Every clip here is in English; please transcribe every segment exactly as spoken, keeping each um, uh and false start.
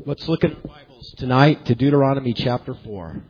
Let's look at our Bibles tonight to Deuteronomy chapter four.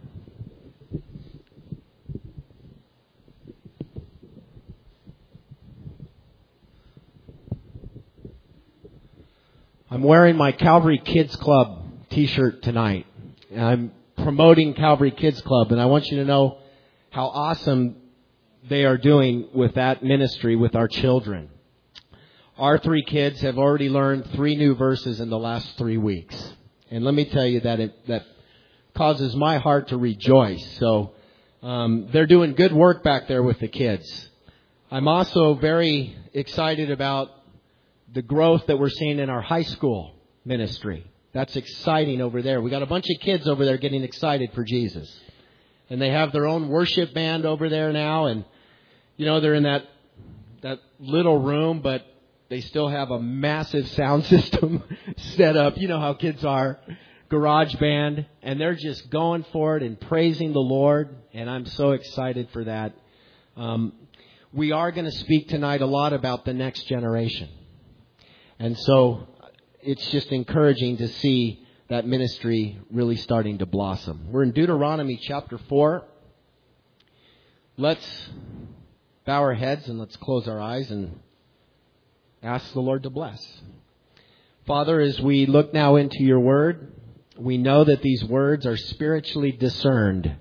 I'm wearing my Calvary Kids Club t-shirt tonight. And I'm promoting Calvary Kids Club, and I want you to know how awesome they are doing with that ministry with our children. Our three kids have already learned three new verses in the last three weeks. And let me tell you that it that causes my heart to rejoice. So um, they're doing good work back there with the kids. I'm also very excited about the growth that we're seeing in our high school ministry. That's exciting over there. We got a bunch of kids over there getting excited for Jesus. And they have their own worship band over there now. And, you know, they're in that that little room, but they still have a massive sound system set up. You know how kids are. Garage band. And they're just going for it and praising the Lord. And I'm so excited for that. Um, we are going to speak tonight a lot about the next generation. And so it's just encouraging to see that ministry really starting to blossom. We're in Deuteronomy chapter four. Let's bow our heads and let's close our eyes and ask the Lord to bless. Father, as we look now into your word, we know that these words are spiritually discerned.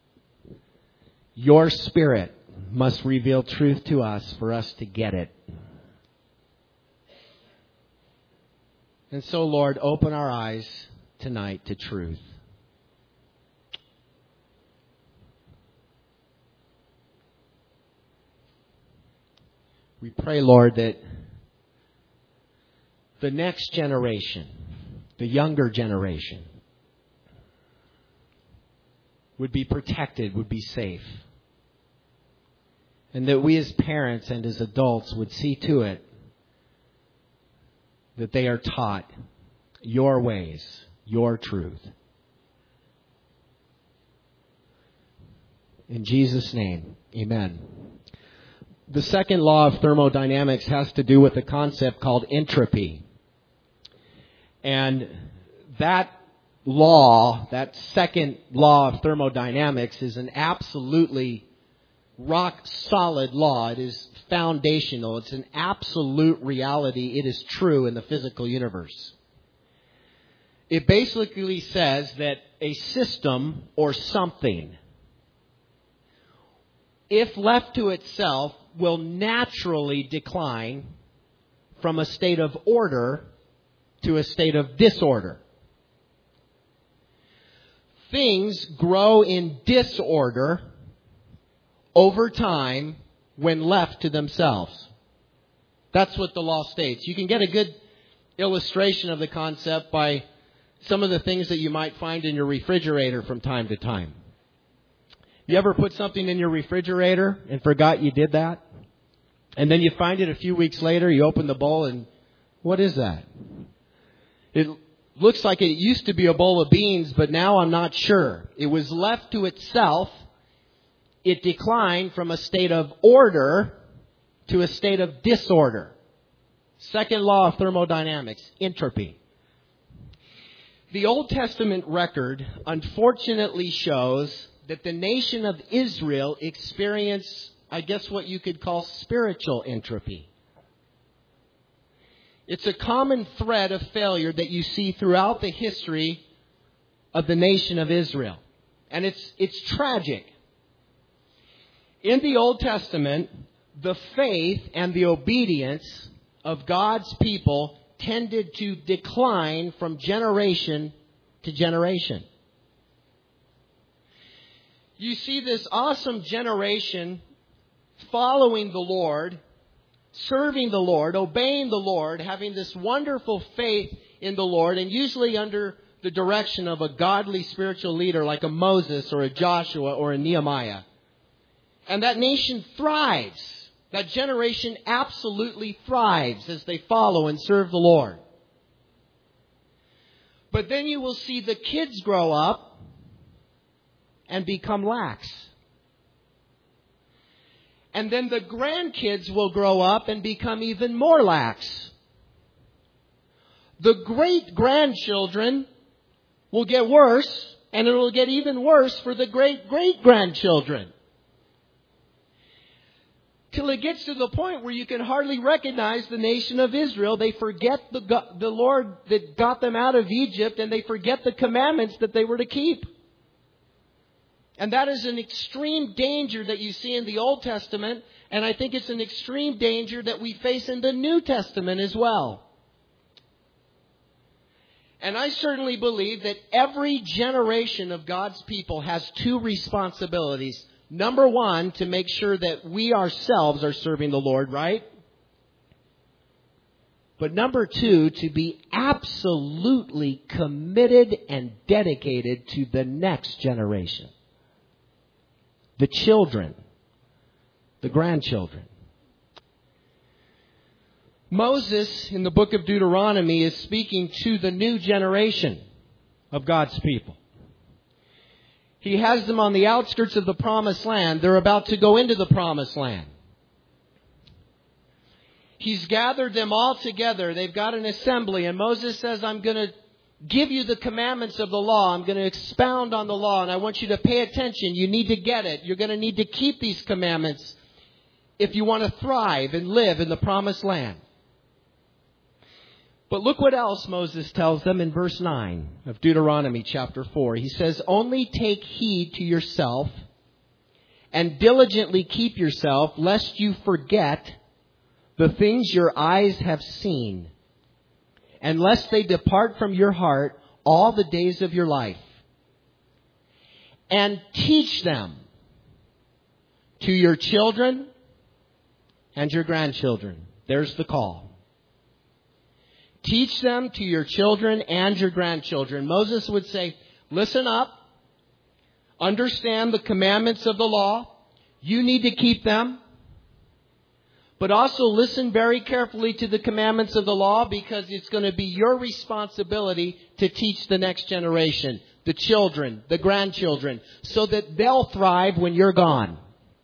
Your Spirit must reveal truth to us for us to get it. And so, Lord, open our eyes tonight to truth. We pray, Lord, that the next generation, the younger generation, would be protected, would be safe. And that we as parents and as adults would see to it that they are taught your ways, your truth. In Jesus' name, amen. The second law of thermodynamics has to do with a concept called entropy. And that law, that second law of thermodynamics, is an absolutely rock-solid law. It is foundational. It's an absolute reality. It is true in the physical universe. It basically says that a system or something, if left to itself, will naturally decline from a state of order to a state of disorder. Things grow in disorder over time when left to themselves. That's what the law states. You can get a good illustration of the concept by some of the things that you might find in your refrigerator from time to time. You ever put something in your refrigerator and forgot you did that? And then you find it a few weeks later, you open the bowl and what is that? It looks like it used to be a bowl of beans, but now I'm not sure. It was left to itself. It declined from a state of order to a state of disorder. Second law of thermodynamics, entropy. The Old Testament record unfortunately shows that the nation of Israel experienced, I guess what you could call spiritual entropy. It's a common thread of failure that you see throughout the history of the nation of Israel. And it's it's tragic. In the Old Testament, the faith and the obedience of God's people tended to decline from generation to generation. You see this awesome generation following the Lord, serving the Lord, obeying the Lord, having this wonderful faith in the Lord, and usually under the direction of a godly spiritual leader like a Moses or a Joshua or a Nehemiah. And that nation thrives. That generation absolutely thrives as they follow and serve the Lord. But then you will see the kids grow up and become lax. And then the grandkids will grow up and become even more lax. The great-grandchildren will get worse, and it will get even worse for the great-great-grandchildren. Till it gets to the point where you can hardly recognize the nation of Israel. They forget the, the Lord that got them out of Egypt, and they forget the commandments that they were to keep. And that is an extreme danger that you see in the Old Testament, and I think it's an extreme danger that we face in the New Testament as well. And I certainly believe that every generation of God's people has two responsibilities. Number one, to make sure that we ourselves are serving the Lord, right? But number two, to be absolutely committed and dedicated to the next generation. The children, the grandchildren. Moses, in the book of Deuteronomy, is speaking to the new generation of God's people. He has them on the outskirts of the promised land. They're about to go into the promised land. He's gathered them all together. They've got an assembly. And Moses says, I'm going to give you the commandments of the law. I'm going to expound on the law. And I want you to pay attention. You need to get it. You're going to need to keep these commandments if you want to thrive and live in the promised land. But look what else Moses tells them in verse nine of Deuteronomy chapter four. He says, only take heed to yourself and diligently keep yourself, lest you forget the things your eyes have seen, and lest they depart from your heart all the days of your life. And teach them to your children and your grandchildren. There's the call. Teach them to your children and your grandchildren. Moses would say, listen up. Understand the commandments of the law. You need to keep them. But also listen very carefully to the commandments of the law, because it's going to be your responsibility to teach the next generation, the children, the grandchildren, so that they'll thrive when you're gone.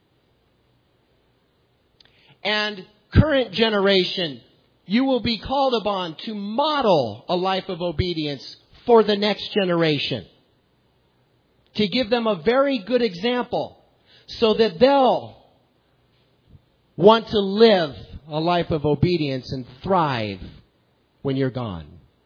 And current generation, you will be called upon to model a life of obedience for the next generation. To give them a very good example so that they'll want to live a life of obedience and thrive when you're gone.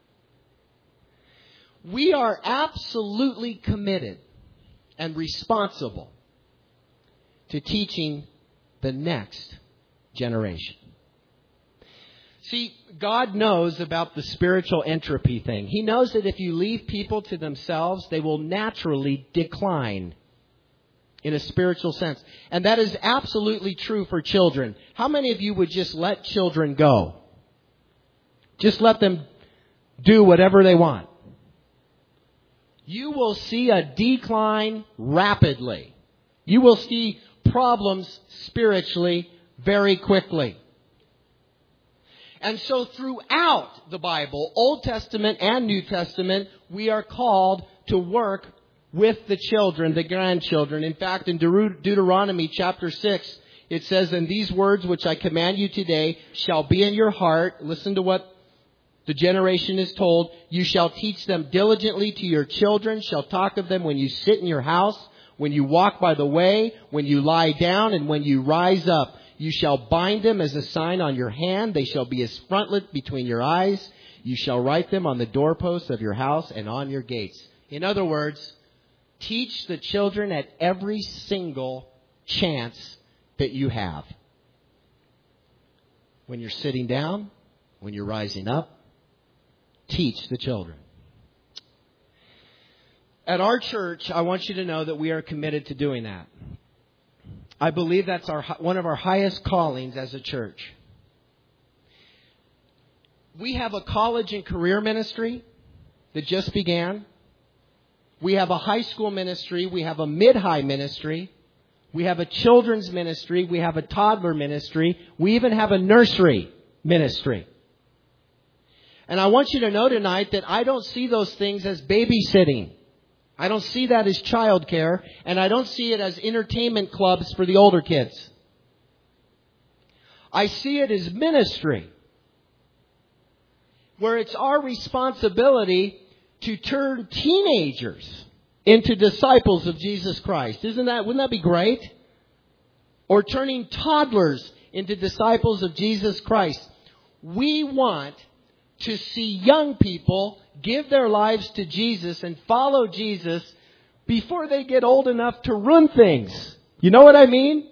We are absolutely committed and responsible to teaching the next generation. See, God knows about the spiritual entropy thing. He knows that if you leave people to themselves, they will naturally decline in a spiritual sense. And that is absolutely true for children. How many of you would just let children go? Just let them do whatever they want. You will see a decline rapidly. You will see problems spiritually very quickly. And so throughout the Bible, Old Testament and New Testament, we are called to work with the children, the grandchildren. In fact, in Deut- Deuteronomy chapter six, it says, and these words which I command you today shall be in your heart. Listen to what the generation is told. You shall teach them diligently to your children, shall talk of them when you sit in your house, when you walk by the way, when you lie down, and when you rise up. You shall bind them as a sign on your hand. They shall be as frontlet between your eyes. You shall write them on the doorposts of your house and on your gates. In other words, teach the children at every single chance that you have. When you're sitting down, when you're rising up, teach the children. At our church, I want you to know that we are committed to doing that. I believe that's our one of our highest callings as a church. We have a college and career ministry that just began. We have a high school ministry. We have a mid-high ministry. We have a children's ministry. We have a toddler ministry. We even have a nursery ministry. And I want you to know tonight that I don't see those things as babysitting. I don't see that as childcare, and I don't see it as entertainment clubs for the older kids. I see it as ministry, where it's our responsibility to turn teenagers into disciples of Jesus Christ. Isn't that, wouldn't that be great? Or turning toddlers into disciples of Jesus Christ. We want to see young people give their lives to Jesus and follow Jesus before they get old enough to run things. You know what I mean?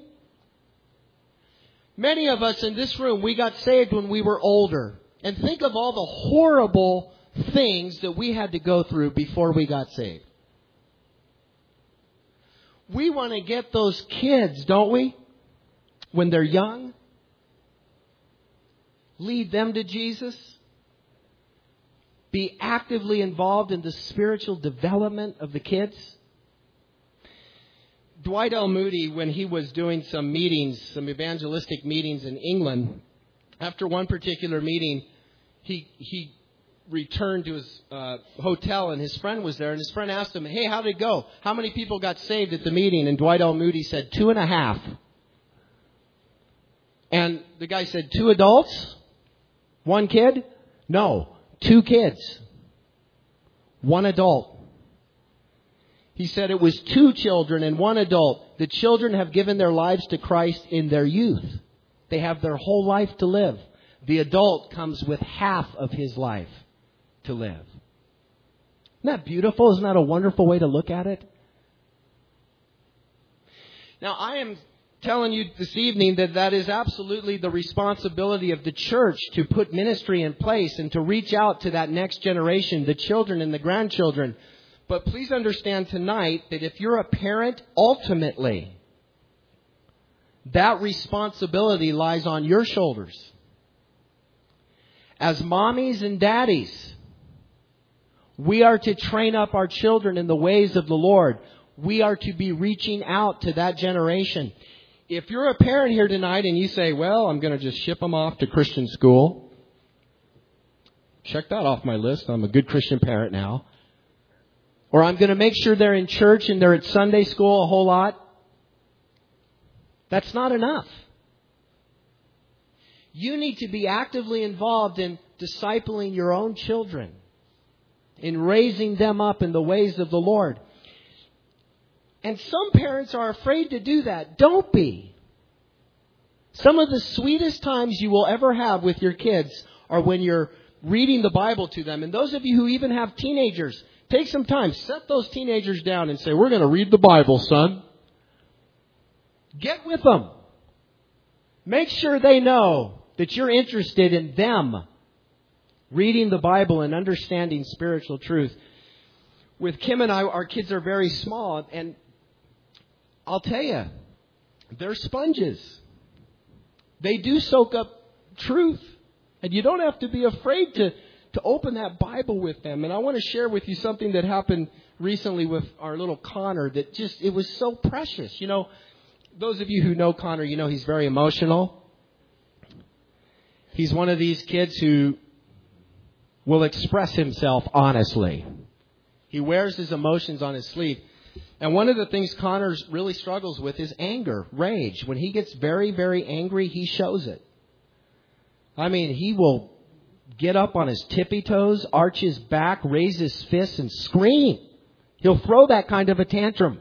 Many of us in this room, we got saved when we were older. And think of all the horrible things that we had to go through before we got saved. We want to get those kids, don't we? When they're young. Lead them to Jesus. Be actively involved in the spiritual development of the kids. Dwight L. Moody, when he was doing some meetings, some evangelistic meetings in England, after one particular meeting, he he returned to his uh, hotel and his friend was there. And his friend asked him, hey, how did it go? How many people got saved at the meeting? And Dwight L. Moody said, two and a half. And the guy said, two adults? One kid? No, two kids. One adult. He said it was two children and one adult. The children have given their lives to Christ in their youth. They have their whole life to live. The adult comes with half of his life to live. Isn't that beautiful? Isn't that a wonderful way to look at it? Now, I am telling you this evening that that is absolutely the responsibility of the church to put ministry in place and to reach out to that next generation, the children and the grandchildren. But please understand tonight that if you're a parent, ultimately, that responsibility lies on your shoulders. As mommies and daddies, we are to train up our children in the ways of the Lord. We are to be reaching out to that generation. If you're a parent here tonight and you say, well, I'm going to just ship them off to Christian school. Check that off my list. I'm a good Christian parent now. Or I'm going to make sure they're in church and they're at Sunday school a whole lot. That's not enough. You need to be actively involved in discipling your own children, in raising them up in the ways of the Lord. And some parents are afraid to do that. Don't be. Some of the sweetest times you will ever have with your kids are when you're reading the Bible to them. And those of you who even have teenagers, take some time. Set those teenagers down and say, we're going to read the Bible, son. Get with them. Make sure they know that you're interested in them reading the Bible and understanding spiritual truth. With Kim and I, our kids are very small, and I'll tell you, they're sponges. They do soak up truth, and you don't have to be afraid to, to open that Bible with them. And I want to share with you something that happened recently with our little Connor that just, it was so precious. You know, those of you who know Connor, you know he's very emotional. He's one of these kids who will express himself honestly. He wears his emotions on his sleeve. And one of the things Connor really struggles with is anger, rage. When he gets very, very angry, he shows it. I mean, he will get up on his tippy toes, arch his back, raise his fists, and scream. He'll throw that kind of a tantrum.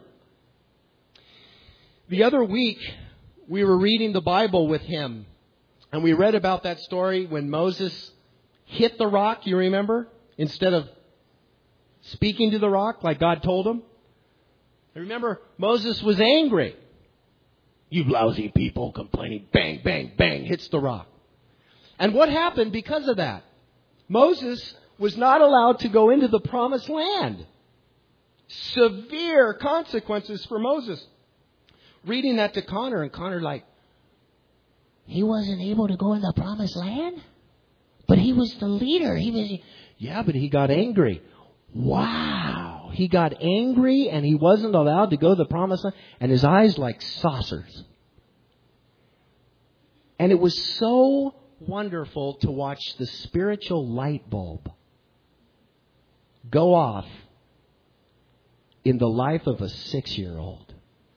The other week, we were reading the Bible with him. And we read about that story when Moses hit the rock, you remember? Instead of speaking to the rock like God told him. And remember, Moses was angry. You lousy people complaining. Bang, bang, bang, hits the rock. And what happened because of that? Moses was not allowed to go into the promised land. Severe consequences for Moses. Reading that to Connor, and Connor like, he wasn't able to go in the promised land? But he was the leader. He was. Yeah, but he got angry. Wow. He got angry and he wasn't allowed to go to the promised land. And his eyes like saucers. And it was so wonderful to watch the spiritual light bulb go off in the life of a six-year-old.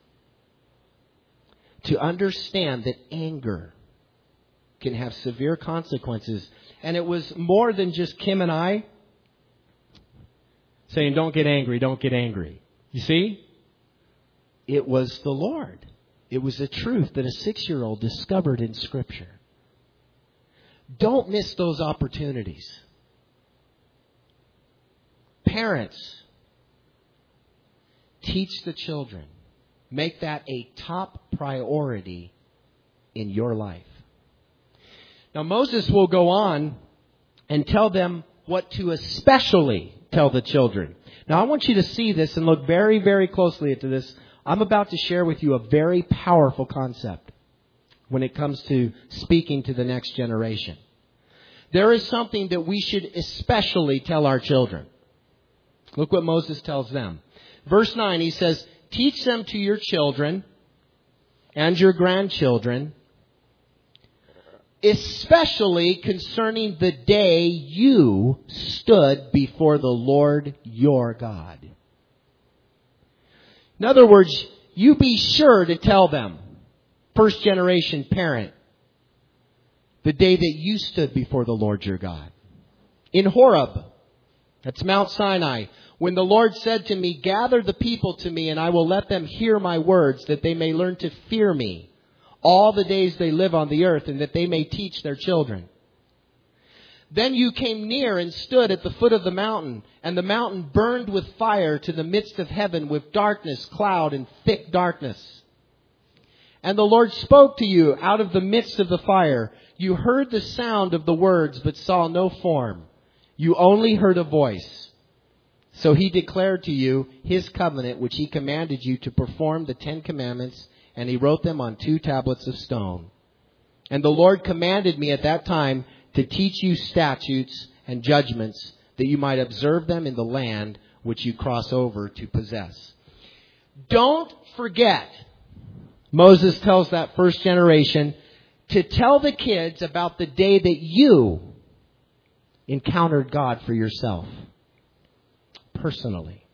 To understand that anger can have severe consequences. And it was more than just Kim and I. saying, don't get angry, don't get angry. You see? It was the Lord. It was a truth that a six-year-old discovered in Scripture. Don't miss those opportunities. Parents, teach the children. Make that a top priority in your life. Now, Moses will go on and tell them what to especially tell the children. Now, I want you to see this and look very, very closely into this. I'm about to share with you a very powerful concept when it comes to speaking to the next generation. There is something that we should especially tell our children. Look what Moses tells them. Verse nine, he says, teach them to your children and your grandchildren, especially concerning the day you stood before the Lord your God. In other words, you be sure to tell them, first generation parent, the day that you stood before the Lord your God. In Horeb, that's Mount Sinai, when the Lord said to me, gather the people to me and I will let them hear my words that they may learn to fear me all the days they live on the earth and that they may teach their children. Then you came near and stood at the foot of the mountain, and the mountain burned with fire to the midst of heaven with darkness, cloud, and thick darkness. And the Lord spoke to you out of the midst of the fire. You heard the sound of the words, but saw no form. You only heard a voice. So he declared to you his covenant, which he commanded you to perform the Ten Commandments, and he wrote them on two tablets of stone. And the Lord commanded me at that time to teach you statutes and judgments, that you might observe them in the land which you cross over to possess. Don't forget, Moses tells that first generation, to tell the kids about the day that you encountered God for yourself, personally.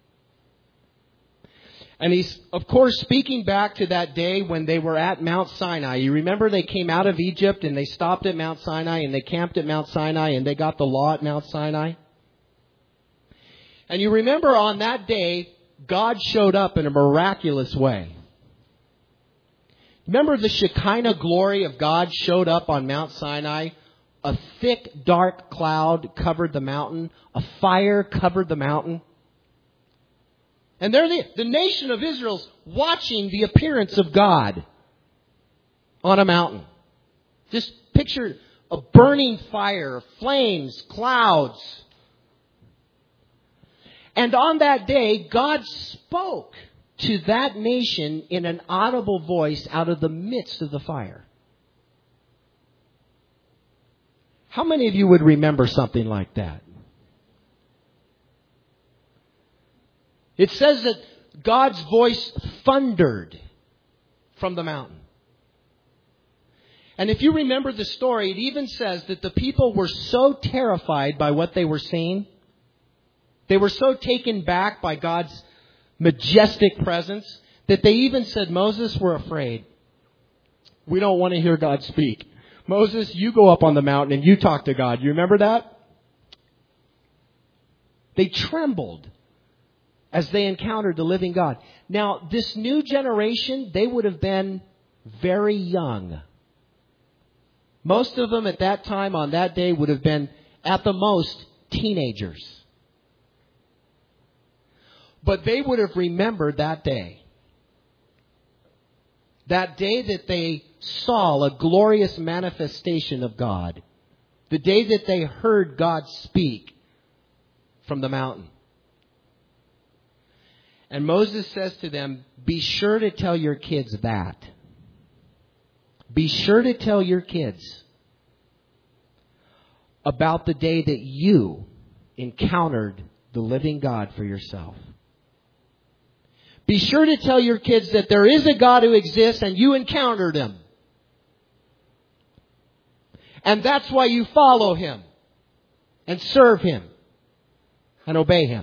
And he's, of course, speaking back to that day when they were at Mount Sinai. You remember they came out of Egypt and they stopped at Mount Sinai and they camped at Mount Sinai and they got the law at Mount Sinai. And you remember on that day, God showed up in a miraculous way. Remember the Shekinah glory of God showed up on Mount Sinai? A thick, dark cloud covered the mountain. A fire covered the mountain. And there the, the nation of Israel's watching the appearance of God on a mountain. Just picture a burning fire, flames, clouds. And on that day, God spoke to that nation in an audible voice out of the midst of the fire. How many of you would remember something like that? It says that God's voice thundered from the mountain. And if you remember the story, it even says that the people were so terrified by what they were seeing. They were so taken back by God's majestic presence that they even said, Moses, we're afraid. We don't want to hear God speak. Moses, you go up on the mountain and you talk to God. You remember that? They trembled as they encountered the living God. Now, this new generation, they would have been very young. Most of them at that time, on that day, would have been, at the most, teenagers. But they would have remembered that day. That day that they saw a glorious manifestation of God. The day that they heard God speak from the mountain. And Moses says to them, be sure to tell your kids that. Be sure to tell your kids about the day that you encountered the living God for yourself. Be sure to tell your kids that there is a God who exists and you encountered Him. And that's why you follow Him and serve Him and obey Him.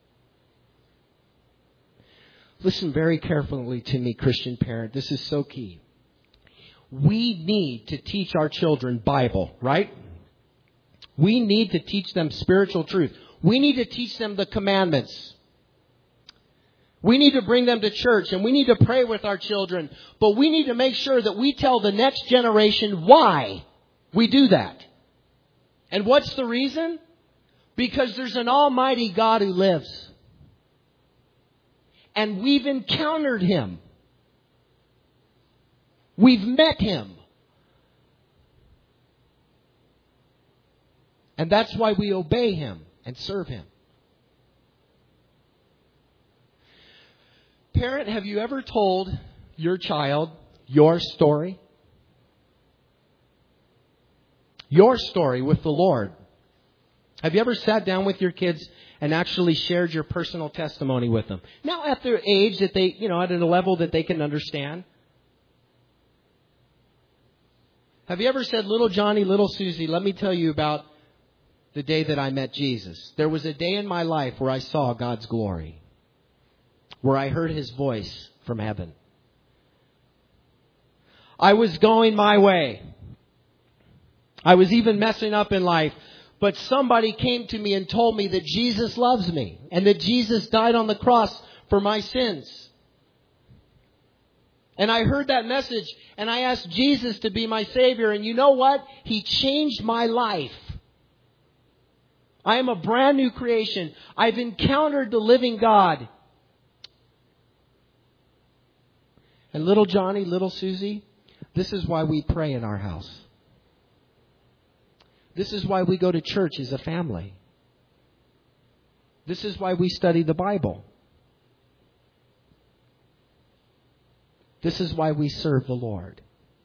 Listen very carefully to me, Christian parent. This is so key. We need to teach our children Bible, right? We need to teach them spiritual truth. We need to teach them the commandments. We need to bring them to church, and we need to pray with our children. But we need to make sure that we tell the next generation why we do that. And what's the reason? Because there's an almighty God who lives. And we've encountered Him. We've met Him. And that's why we obey Him and serve Him. Parent, have you ever told your child your story? Your story with the Lord. Have you ever sat down with your kids and actually shared your personal testimony with them? Now at their age that they, you know, at a level that they can understand. Have you ever said, little Johnny, little Susie, let me tell you about the day that I met Jesus. There was a day in my life where I saw God's glory. Where I heard His voice from heaven. I was going my way. I was even messing up in life. But somebody came to me and told me that Jesus loves me. And that Jesus died on the cross for my sins. And I heard that message. And I asked Jesus to be my Savior. And you know what? He changed my life. I am a brand new creation. I've encountered the living God. And little Johnny, little Susie, this is why we pray in our house. This is why we go to church as a family. This is why we study the Bible. This is why we serve the Lord.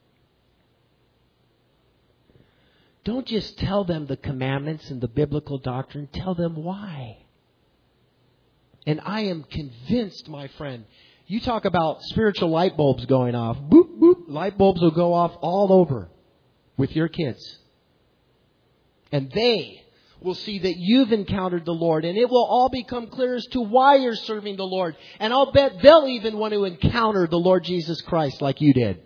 Don't just tell them the commandments and the biblical doctrine. Tell them why. And I am convinced, my friend, you talk about spiritual light bulbs going off. Boop, boop. Light bulbs will go off all over with your kids. And they will see that you've encountered the Lord. And it will all become clear as to why you're serving the Lord. And I'll bet they'll even want to encounter the Lord Jesus Christ like you did.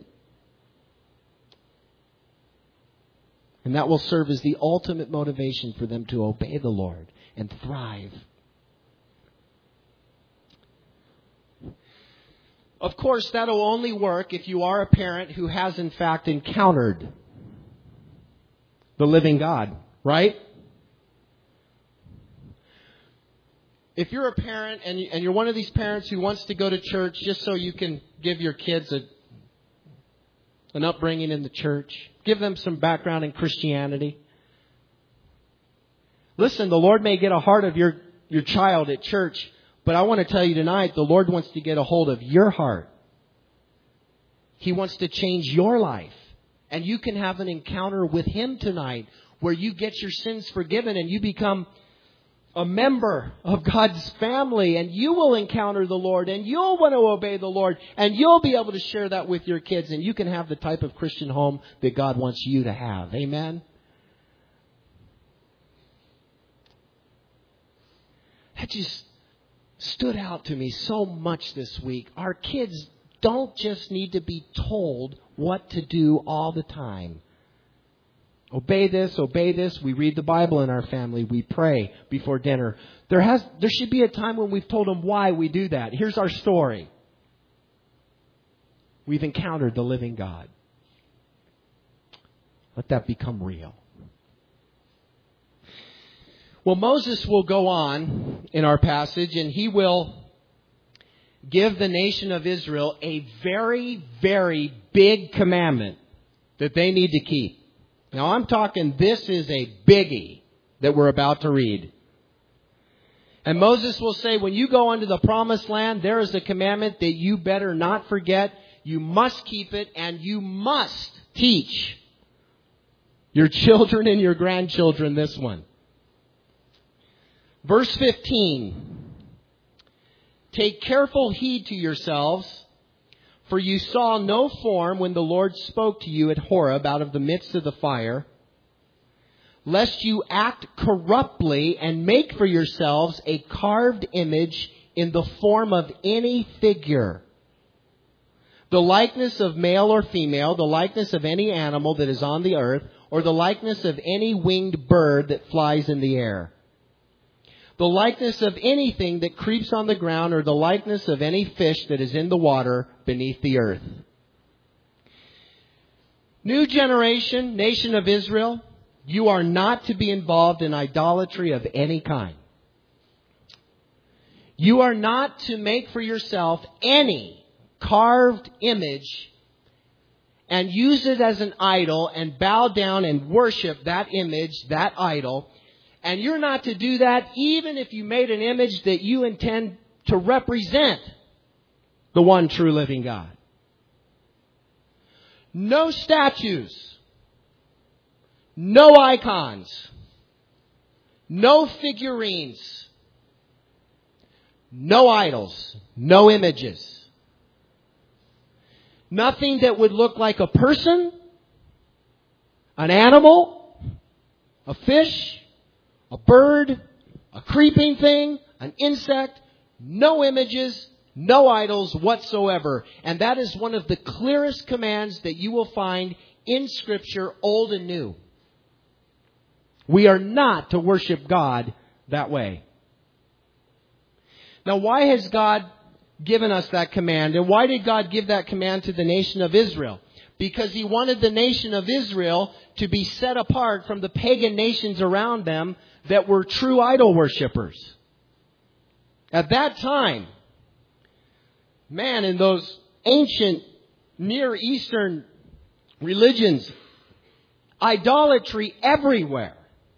And that will serve as the ultimate motivation for them to obey the Lord and thrive. Of course, that will only work if you are a parent who has in fact encountered the living God, right? If you're a parent and you're one of these parents who wants to go to church just so you can give your kids a, an upbringing in the church, give them some background in Christianity. Listen, the Lord may get a heart of your, your child at church. But I want to tell you tonight, the Lord wants to get a hold of your heart. He wants to change your life. And you can have an encounter with Him tonight where you get your sins forgiven and you become a member of God's family. And you will encounter the Lord and you'll want to obey the Lord. And you'll be able to share that with your kids. And you can have the type of Christian home that God wants you to have. Amen? That just stood out to me so much this week. Our kids don't just need to be told what to do all the time. Obey this, obey this. We read the Bible in our family. We pray before dinner. There has, there should be a time when we've told them why we do that. Here's our story. We've encountered the living God. Let that become real. Well, Moses will go on in our passage and he will give the nation of Israel a very, very big commandment that they need to keep. Now, I'm talking this is a biggie that we're about to read. And Moses will say, when you go into the promised land, there is a commandment that you better not forget. You must keep it and you must teach your children and your grandchildren this one. Verse fifteen, take careful heed to yourselves, for you saw no form when the Lord spoke to you at Horeb out of the midst of the fire, lest you act corruptly and make for yourselves a carved image in the form of any figure, the likeness of male or female, the likeness of any animal that is on the earth, or the likeness of any winged bird that flies in the air. the likeness of anything that creeps on the ground, or the likeness of any fish that is in the water beneath the earth. New generation, nation of Israel, you are not to be involved in idolatry of any kind. You are not to make for yourself any carved image and use it as an idol and bow down and worship that image, that idol. And you're not to do that even if you made an image that you intend to represent the one true living God. No statues. No icons. No figurines. No idols. No images. Nothing that would look like a person, an animal, a fish, a bird, a creeping thing, an insect. No images, no idols whatsoever. And that is one of the clearest commands that you will find in Scripture, Old and New. We are not to worship God that way. Now, why has God given us that command? And why did God give that command to the nation of Israel? Because He wanted the nation of Israel to be set apart from the pagan nations around them that were true idol worshippers. At that time, man, in those ancient Near Eastern religions, idolatry everywhere.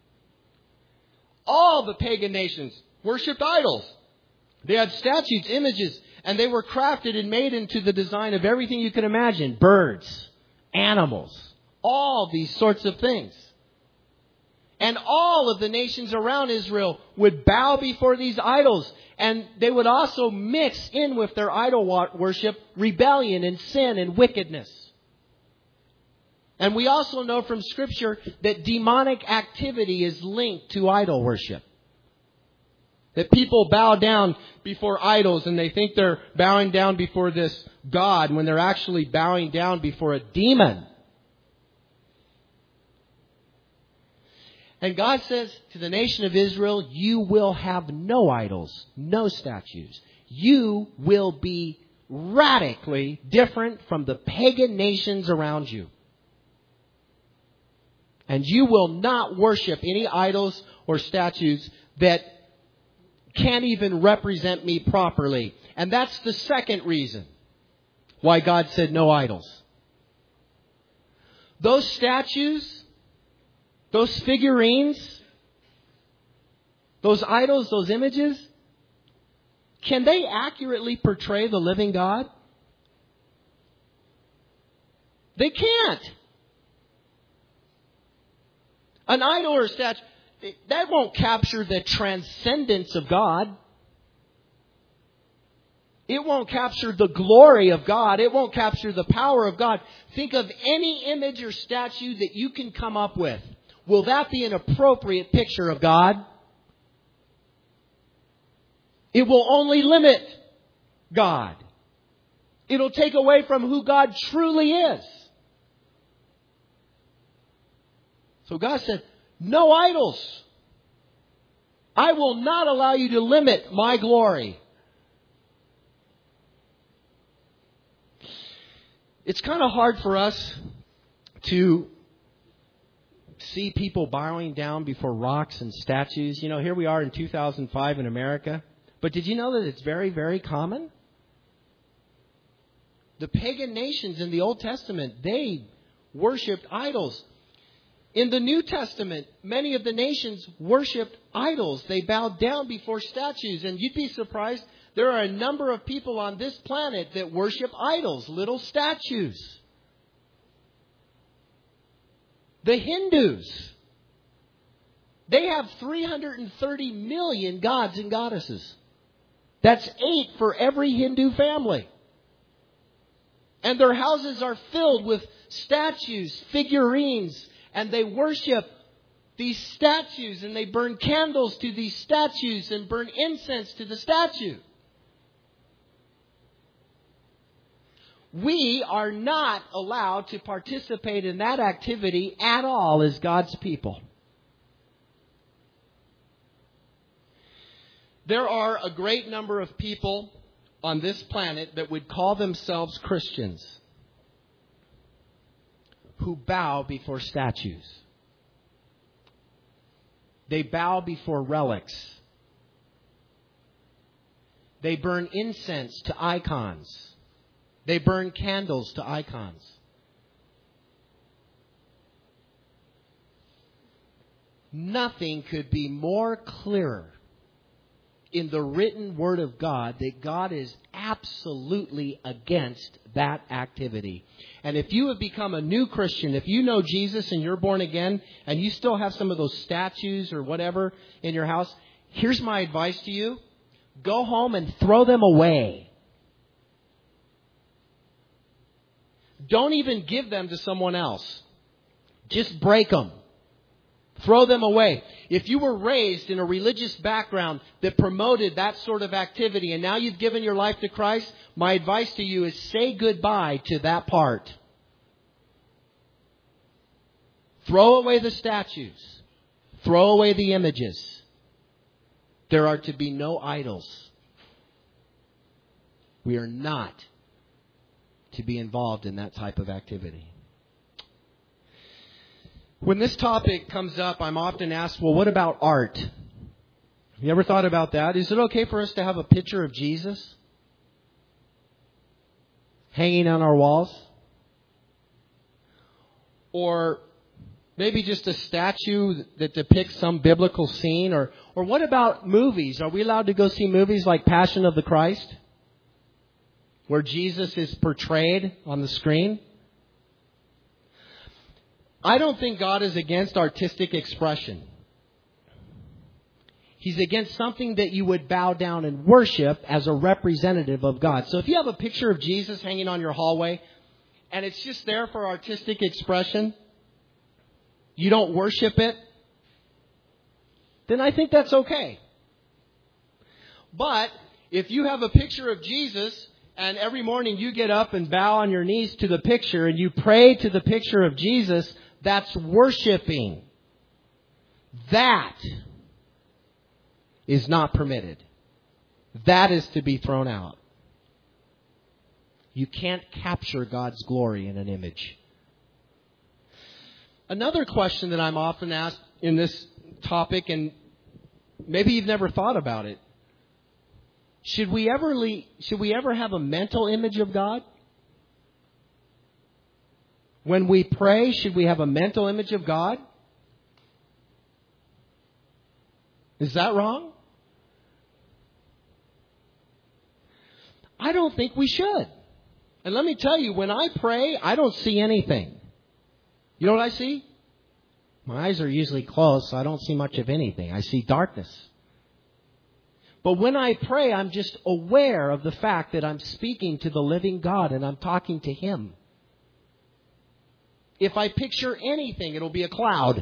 All the pagan nations worshipped idols. They had statues, images, and they were crafted and made into the design of everything you can imagine. Birds, animals, all these sorts of things. And all of the nations around Israel would bow before these idols. And they would also mix in with their idol worship rebellion and sin and wickedness. And we also know from Scripture that demonic activity is linked to idol worship. That people bow down before idols and they think they're bowing down before this God when they're actually bowing down before a demon. And God says to the nation of Israel, you will have no idols, no statues. You will be radically different from the pagan nations around you. And you will not worship any idols or statues that can't even represent me properly. And that's the second reason why God said no idols. Those statues, those figurines, those idols, those images, can they accurately portray the living God? They can't. An idol or a statue, that won't capture the transcendence of God. It won't capture the glory of God. It won't capture the power of God. Think of any image or statue that you can come up with. Will that be an appropriate picture of God? It will only limit God. It'll take away from who God truly is. So God said, no idols. I will not allow you to limit my glory. It's kind of hard for us to see people bowing down before rocks and statues. You know, here we are in two thousand five in America. But did you know that it's very, very common? The pagan nations in the Old Testament, they worshipped idols. In the New Testament, many of the nations worshipped idols. They bowed down before statues. And you'd be surprised, there are a number of people on this planet that worship idols, little statues. The Hindus, they have three hundred thirty million gods and goddesses. That's eight for every Hindu family. And their houses are filled with statues, figurines, and they worship these statues, and they burn candles to these statues and burn incense to the statue. We are not allowed to participate in that activity at all as God's people. There are a great number of people on this planet that would call themselves Christians who bow before statues. They bow before relics. They burn incense to icons. They burn candles to icons. Nothing could be more clearer in the written Word of God that God is absolutely against that activity. And if you have become a new Christian, if you know Jesus and you're born again, and you still have some of those statues or whatever in your house, here's my advice to you. Go home and throw them away. Don't even give them to someone else. Just break them. Throw them away. If you were raised in a religious background that promoted that sort of activity and now you've given your life to Christ, my advice to you is say goodbye to that part. Throw away the statues. Throw away the images. There are to be no idols. We are not to be involved in that type of activity. When this topic comes up, I'm often asked, well, what about art? You ever thought about that? Is it okay for us to have a picture of Jesus hanging on our walls? Or maybe just a statue that depicts some biblical scene? Or, or what about movies? Are we allowed to go see movies like Passion of the Christ, where Jesus is portrayed on the screen? I don't think God is against artistic expression. He's against something that you would bow down and worship as a representative of God. So if you have a picture of Jesus hanging on your hallway and it's just there for artistic expression, you don't worship it, then I think that's okay. But if you have a picture of Jesus and every morning you get up and bow on your knees to the picture and you pray to the picture of Jesus, that's worshiping. That is not permitted. That is to be thrown out. You can't capture God's glory in an image. Another question that I'm often asked in this topic, and maybe you've never thought about it, should we ever le- should we ever have a mental image of God? When we pray, should we have a mental image of God? Is that wrong? I don't think we should. And let me tell you, when I pray, I don't see anything. You know what I see? My eyes are usually closed, so I don't see much of anything. I see darkness. But when I pray, I'm just aware of the fact that I'm speaking to the living God and I'm talking to Him. If I picture anything, it'll be a cloud.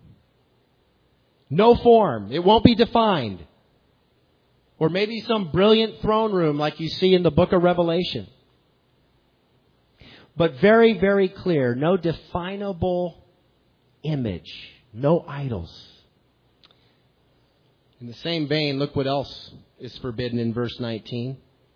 No form. It won't be defined. Or maybe some brilliant throne room like you see in the book of Revelation. But very, very clear. No definable image. No idols. In the same vein, look what else is forbidden in verse nineteen.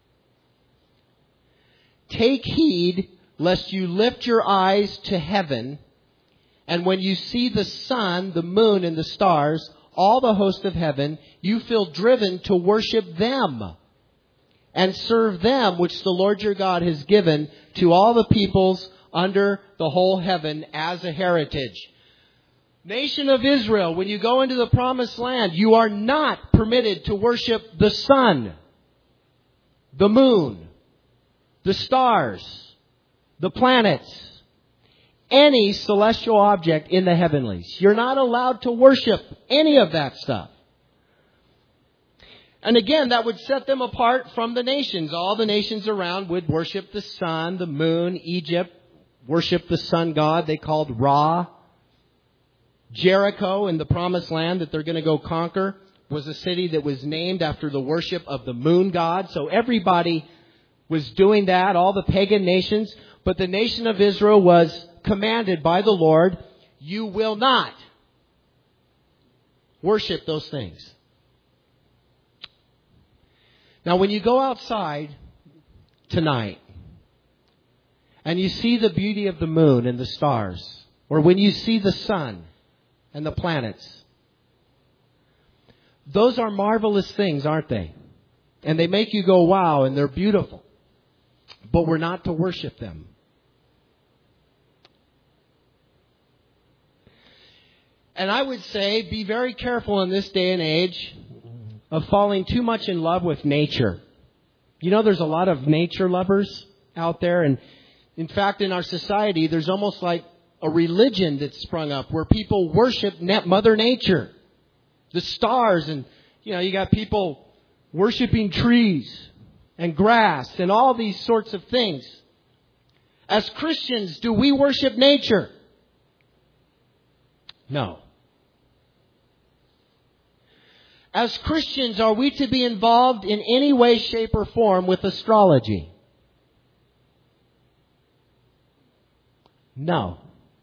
Take heed lest you lift your eyes to heaven, and when you see the sun, the moon, and the stars, all the host of heaven, you feel driven to worship them and serve them, which the Lord your God has given to all the peoples under the whole heaven as a heritage. Nation of Israel, when you go into the promised land, you are not permitted to worship the sun, the moon, the stars, the planets, any celestial object in the heavenlies. You're not allowed to worship any of that stuff. And again, that would set them apart from the nations. All the nations around would worship the sun, the moon. Egypt worshiped the sun god they called Ra. Jericho in the promised land that they're going to go conquer was a city that was named after the worship of the moon god. So everybody was doing that, all the pagan nations. But the nation of Israel was commanded by the Lord, you will not worship those things. Now, when you go outside tonight and you see the beauty of the moon and the stars, or when you see the sun and the planets, those are marvelous things, aren't they? And they make you go, wow, and they're beautiful. But we're not to worship them. And I would say, be very careful in this day and age of falling too much in love with nature. You know, there's a lot of nature lovers out there. And in fact, in our society, there's almost like a religion that's sprung up where people worship Mother Nature, the stars. And, you know, you got people worshiping trees and grass and all these sorts of things. As Christians, do we worship nature? No. As Christians, are we to be involved in any way, shape, or form with astrology? No.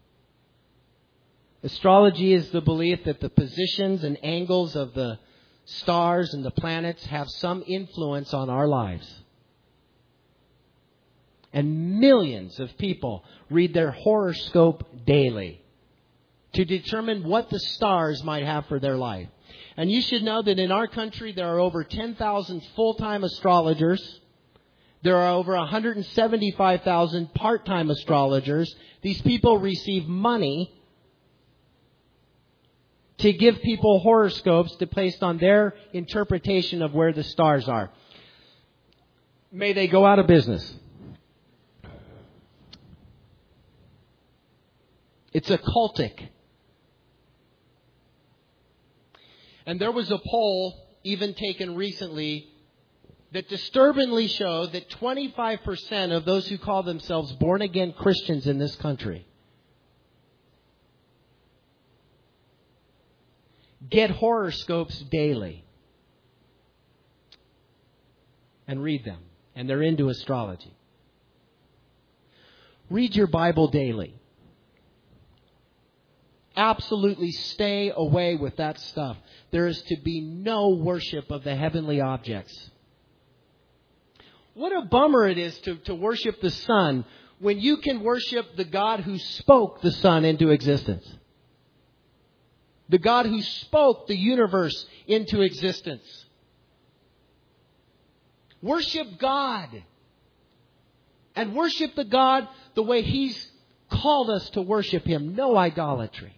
Astrology is the belief that the positions and angles of the stars and the planets have some influence on our lives. And millions of people read their horoscope daily to determine what the stars might have for their life. And you should know that in our country there are over ten thousand full-time astrologers. There are over one hundred seventy-five thousand part-time astrologers. These people receive money to give people horoscopes to based on their interpretation of where the stars are. May they go out of business. It's occultic. And there was a poll even taken recently that disturbingly showed that twenty-five percent of those who call themselves born-again Christians in this country get horoscopes daily and read them. And they're into astrology. Read your Bible daily. Absolutely stay away with that stuff. There is to be no worship of the heavenly objects. What a bummer it is to, to worship the sun when you can worship the God who spoke the sun into existence. The God who spoke the universe into existence. Worship God. And worship the God the way He's called us to worship Him. No idolatry.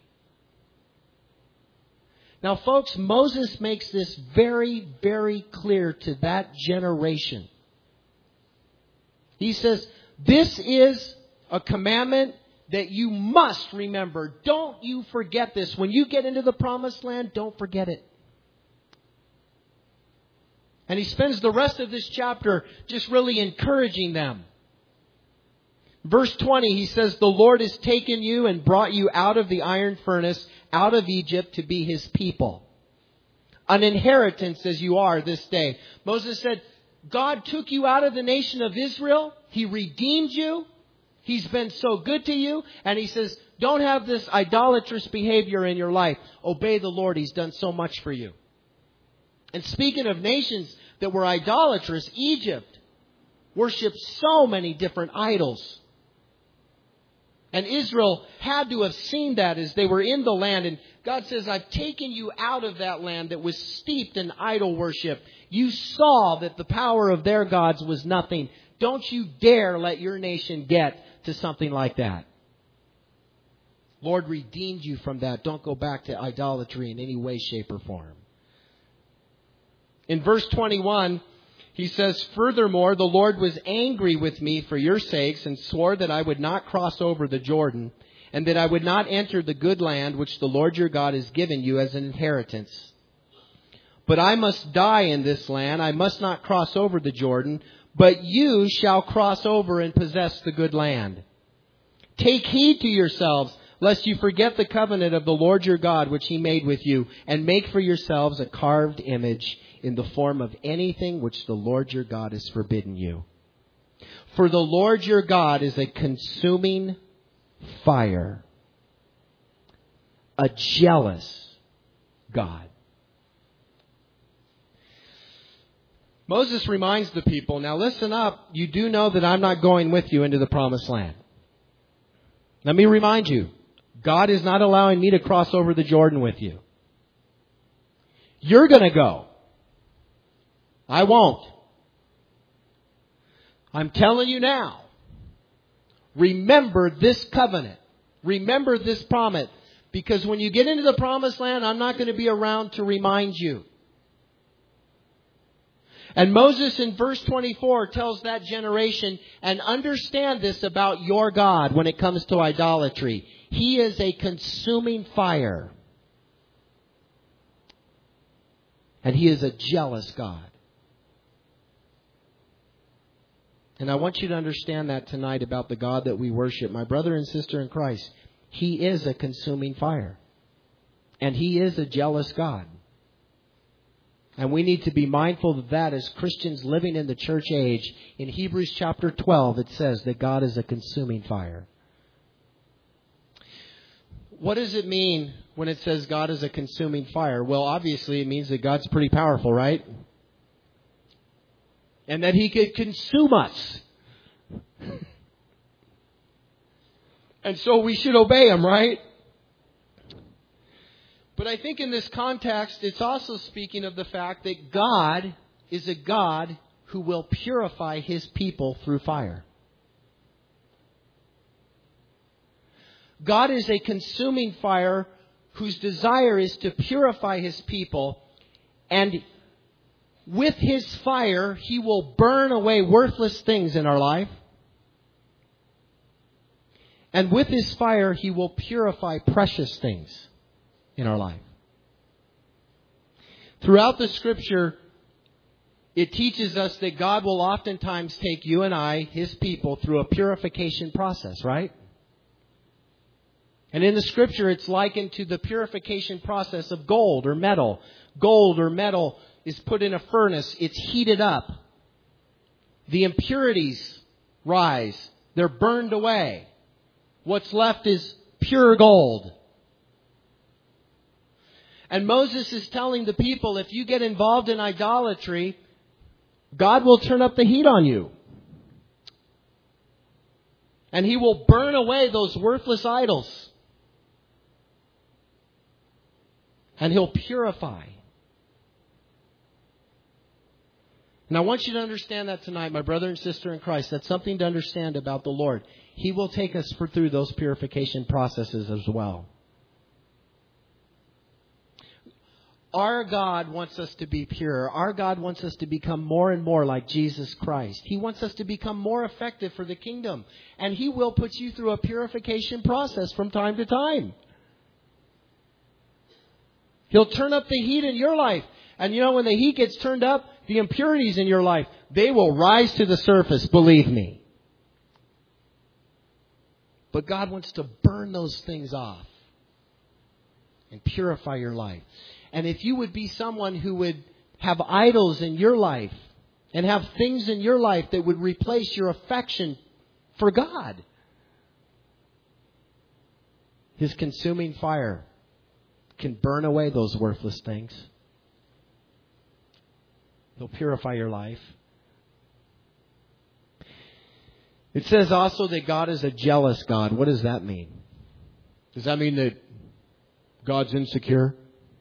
Now, folks, Moses makes this very, very clear to that generation. He says, this is a commandment that you must remember. Don't you forget this. When you get into the promised land, don't forget it. And he spends the rest of this chapter just really encouraging them. Verse twenty, he says, the Lord has taken you and brought you out of the iron furnace, out of Egypt to be His people. An inheritance as you are this day. Moses said, God took you out of the nation of Israel. He redeemed you. He's been so good to you. And He says, don't have this idolatrous behavior in your life. Obey the Lord. He's done so much for you. And speaking of nations that were idolatrous, Egypt worshipped so many different idols. And Israel had to have seen that as they were in the land. And God says, I've taken you out of that land that was steeped in idol worship. You saw that the power of their gods was nothing. Don't you dare let your nation get to something like that. Lord redeemed you from that. Don't go back to idolatry in any way, shape, or form. In verse twenty-one, he says, furthermore, the Lord was angry with me for your sakes and swore that I would not cross over the Jordan and that I would not enter the good land which the Lord your God has given you as an inheritance. But I must die in this land. I must not cross over the Jordan, but you shall cross over and possess the good land. Take heed to yourselves, lest you forget the covenant of the Lord your God which He made with you, and make for yourselves a carved image in the form of anything which the Lord your God has forbidden you. For the Lord your God is a consuming fire, a jealous God. Moses reminds the people, now listen up, you do know that I'm not going with you into the promised land. Let me remind you, God is not allowing me to cross over the Jordan with you. You're going to go. I won't. I'm telling you now, remember this covenant. Remember this promise. Because when you get into the promised land, I'm not going to be around to remind you. And Moses in verse twenty-four tells that generation, and understand this about your God when it comes to idolatry. He is a consuming fire. And He is a jealous God. And I want you to understand that tonight about the God that we worship. My brother and sister in Christ, He is a consuming fire. And He is a jealous God. And we need to be mindful of that as Christians living in the church age. In Hebrews chapter twelve, it says that God is a consuming fire. What does it mean when it says God is a consuming fire? Well, obviously it means that God's pretty powerful, right? And that He could consume us. And so we should obey Him, right? But I think in this context, it's also speaking of the fact that God is a God who will purify His people through fire. God is a consuming fire whose desire is to purify His people. And with His fire, He will burn away worthless things in our life. And with His fire, He will purify precious things in our life. Throughout the Scripture, it teaches us that God will oftentimes take you and I, His people, through a purification process, right? And in the Scripture, it's likened to the purification process of gold or metal. Gold or metal is put in a furnace. It's heated up. The impurities rise. They're burned away. What's left is pure gold. And Moses is telling the people, if you get involved in idolatry, God will turn up the heat on you. And He will burn away those worthless idols. And He'll purify. And I want you to understand that tonight, my brother and sister in Christ. That's something to understand about the Lord. He will take us for, through those purification processes as well. Our God wants us to be pure. Our God wants us to become more and more like Jesus Christ. He wants us to become more effective for the kingdom. And He will put you through a purification process from time to time. He'll turn up the heat in your life. And you know, when the heat gets turned up, the impurities in your life, they will rise to the surface, believe me. But God wants to burn those things off and purify your life. And if you would be someone who would have idols in your life and have things in your life that would replace your affection for God, His consuming fire can burn away those worthless things. He'll purify your life. It says also that God is a jealous God. What does that mean? Does that mean that God's insecure?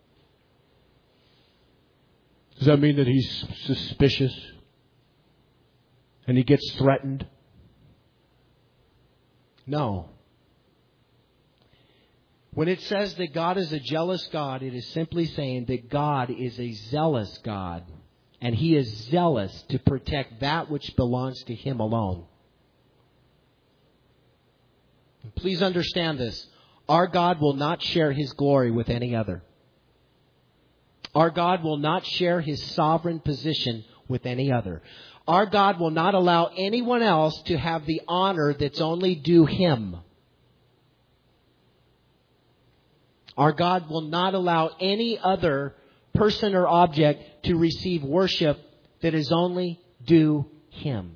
Does that mean that He's suspicious and He gets threatened? No. When it says that God is a jealous God, it is simply saying that God is a zealous God. And He is zealous to protect that which belongs to Him alone. Please understand this. Our God will not share His glory with any other. Our God will not share His sovereign position with any other. Our God will not allow anyone else to have the honor that's only due Him. Our God will not allow any other person or object to receive worship that is only due Him.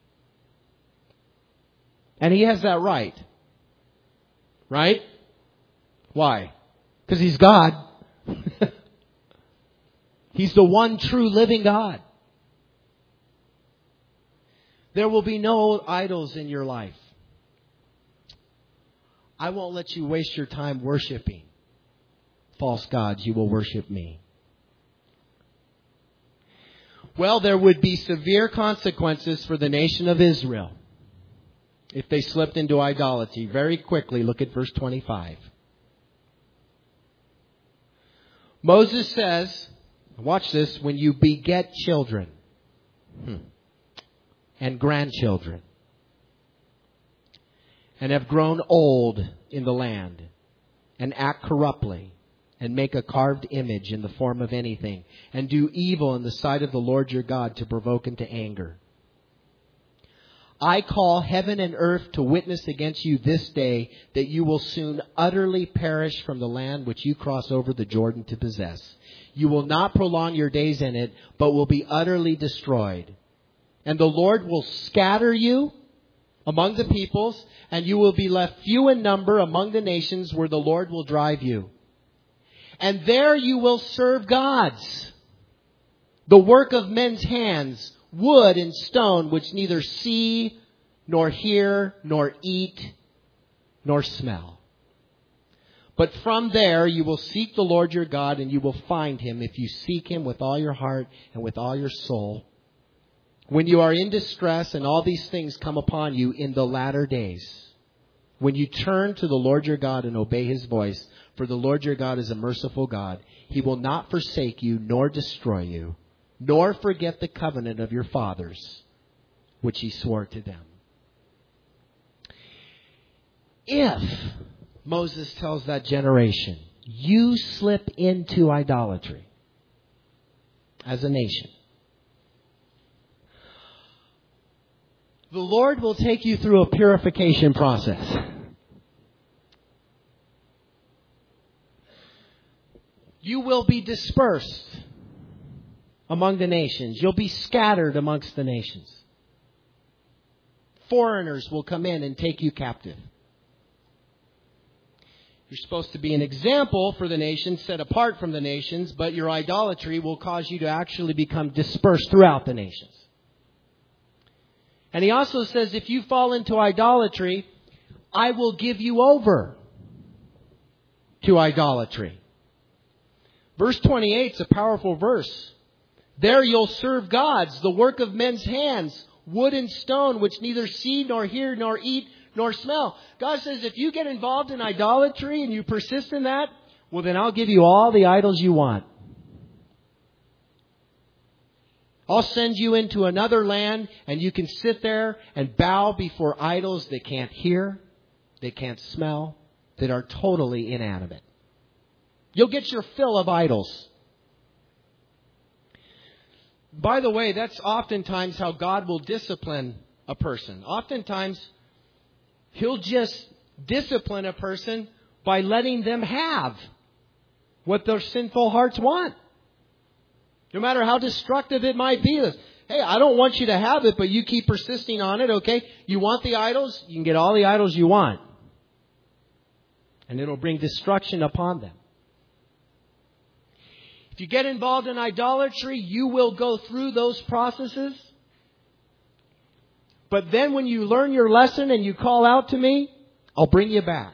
And He has that right. Right? Why? Because He's God. He's the one true living God. There will be no idols in your life. I won't let you waste your time worshiping false gods. You will worship me. Well, there would be severe consequences for the nation of Israel if they slipped into idolatry. Very quickly, look at verse twenty-five. Moses says, watch this, when you beget children hmm, and grandchildren and have grown old in the land and act corruptly and make a carved image in the form of anything and do evil in the sight of the Lord your God to provoke him to anger, I call heaven and earth to witness against you this day that you will soon utterly perish from the land which you cross over the Jordan to possess. You will not prolong your days in it, but will be utterly destroyed. And the Lord will scatter you among the peoples, and you will be left few in number among the nations where the Lord will drive you. And there you will serve gods, the work of men's hands, wood and stone, which neither see, nor hear, nor eat, nor smell. But from there you will seek the Lord your God, and you will find him if you seek him with all your heart and with all your soul. When you are in distress and all these things come upon you in the latter days, when you turn to the Lord your God and obey his voice, for the Lord your God is a merciful God, he will not forsake you nor destroy you, nor forget the covenant of your fathers, which he swore to them. If, Moses tells that generation, you slip into idolatry as a nation, the Lord will take you through a purification process. You will be dispersed among the nations. You'll be scattered amongst the nations. Foreigners will come in and take you captive. You're supposed to be an example for the nations, set apart from the nations, but your idolatry will cause you to actually become dispersed throughout the nations. And he also says, if you fall into idolatry, I will give you over to idolatry. Verse twenty-eight is a powerful verse. There you'll serve gods, the work of men's hands, wood and stone, which neither see, nor hear, nor eat, nor smell. God says, if you get involved in idolatry and you persist in that, well, then I'll give you all the idols you want. I'll send you into another land, and you can sit there and bow before idols that can't hear, they can't smell, that are totally inanimate. You'll get your fill of idols. By the way, that's oftentimes how God will discipline a person. Oftentimes, he'll just discipline a person by letting them have what their sinful hearts want. No matter how destructive it might be. Hey, I don't want you to have it, but you keep persisting on it, okay? You want the idols? You can get all the idols you want. And it'll bring destruction upon them. If you get involved in idolatry, you will go through those processes. But then when you learn your lesson and you call out to me, I'll bring you back.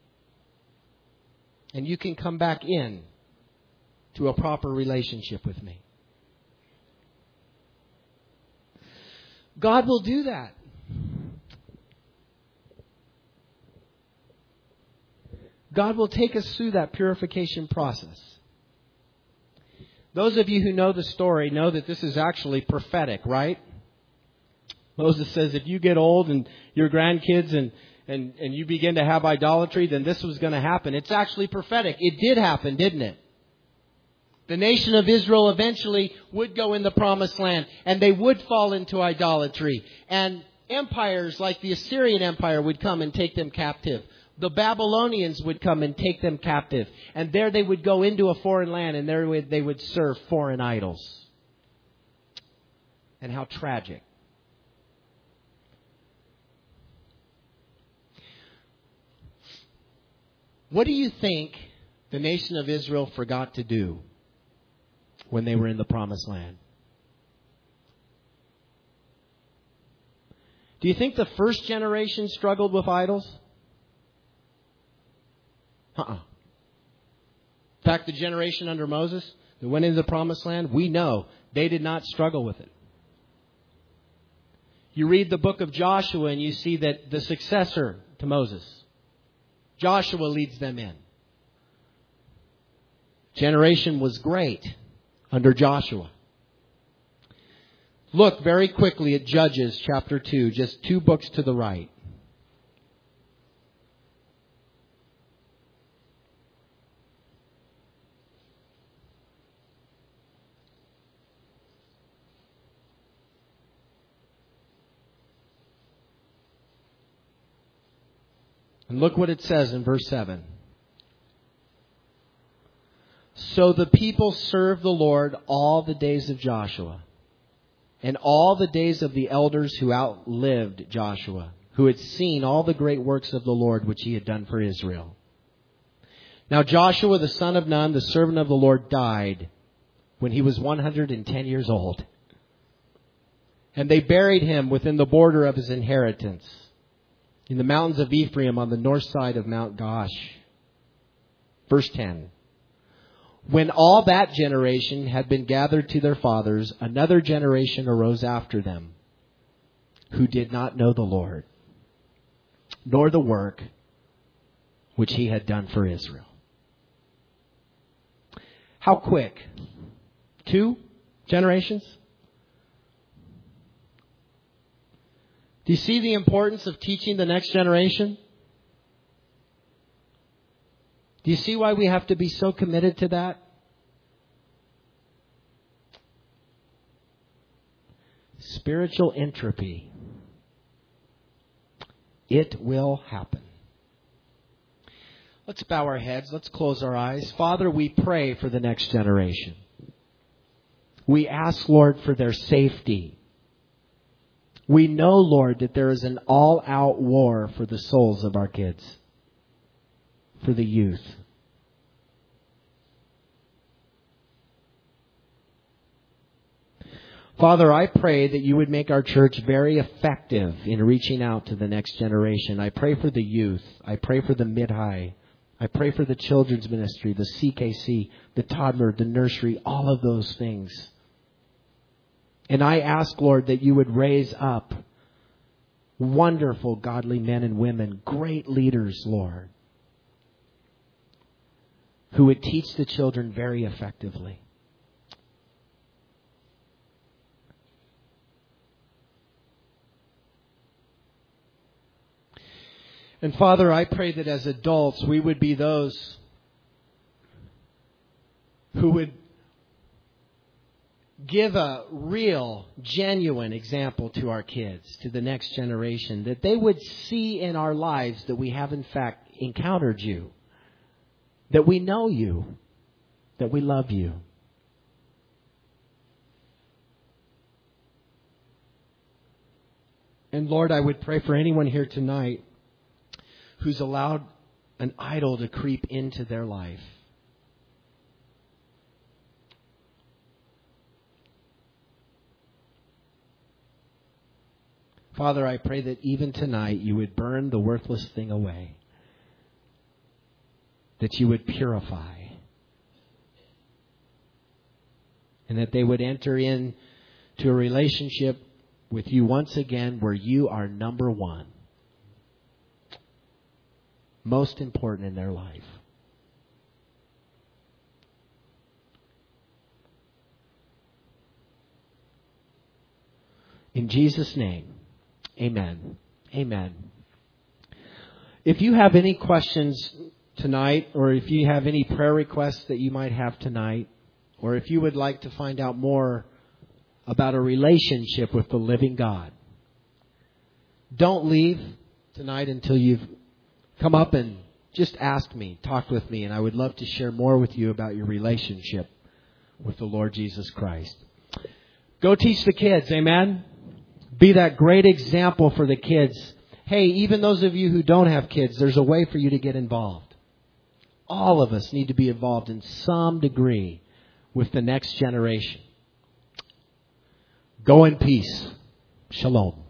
And you can come back in to a proper relationship with me. God will do that. God will take us through that purification process. Those of you who know the story know that this is actually prophetic, right? Moses says if you get old and your grandkids and, and, and you begin to have idolatry, then this was going to happen. It's actually prophetic. It did happen, didn't it? The nation of Israel eventually would go in the promised land, and they would fall into idolatry. And empires like the Assyrian Empire would come and take them captive. The Babylonians would come and take them captive. And there they would go into a foreign land, and there they would serve foreign idols. And how tragic. What do you think the nation of Israel forgot to do when they were in the promised land? Do you think the first generation struggled with idols? Uh-uh. In fact, the generation under Moses that went into the promised land, we know they did not struggle with it. You read the book of Joshua and you see that the successor to Moses, Joshua, leads them in. Generation was great under Joshua. Look very quickly at Judges chapter two, just two books to the right. And look what it says in verse seven. So the people served the Lord all the days of Joshua, and all the days of the elders who outlived Joshua, who had seen all the great works of the Lord which he had done for Israel. Now Joshua the son of Nun, the servant of the Lord, died when he was one hundred ten years old. And they buried him within the border of his inheritance, in the mountains of Ephraim on the north side of Mount Gaash. Verse ten. When all that generation had been gathered to their fathers, another generation arose after them, who did not know the Lord, nor the work which he had done for Israel. How quick? Two generations? Do you see the importance of teaching the next generation? Do you see why we have to be so committed to that? Spiritual entropy. It will happen. Let's bow our heads. Let's close our eyes. Father, we pray for the next generation. We ask, Lord, for their safety. We know, Lord, that there is an all-out war for the souls of our kids, for the youth. Father, I pray that you would make our church very effective in reaching out to the next generation. I pray for the youth. I pray for the mid-high. I pray for the children's ministry, the C K C, the toddler, the nursery, all of those things. And I ask, Lord, that you would raise up wonderful, godly men and women, great leaders, Lord, who would teach the children very effectively. And Father, I pray that as adults, we would be those who would give a real, genuine example to our kids, to the next generation, that they would see in our lives that we have in fact encountered you, that we know you, that we love you. And Lord, I would pray for anyone here tonight who's allowed an idol to creep into their life. Father, I pray that even tonight you would burn the worthless thing away, that you would purify, and that they would enter into a relationship with you once again where you are number one, most important in their life. In Jesus' name, amen. Amen. If you have any questions tonight, or if you have any prayer requests that you might have tonight, or if you would like to find out more about a relationship with the living God, don't leave tonight until you've come up and just ask me, talk with me, and I would love to share more with you about your relationship with the Lord Jesus Christ. Go teach the kids, amen? Be that great example for the kids. Hey, even those of you who don't have kids, there's a way for you to get involved. All of us need to be involved in some degree with the next generation. Go in peace. Shalom.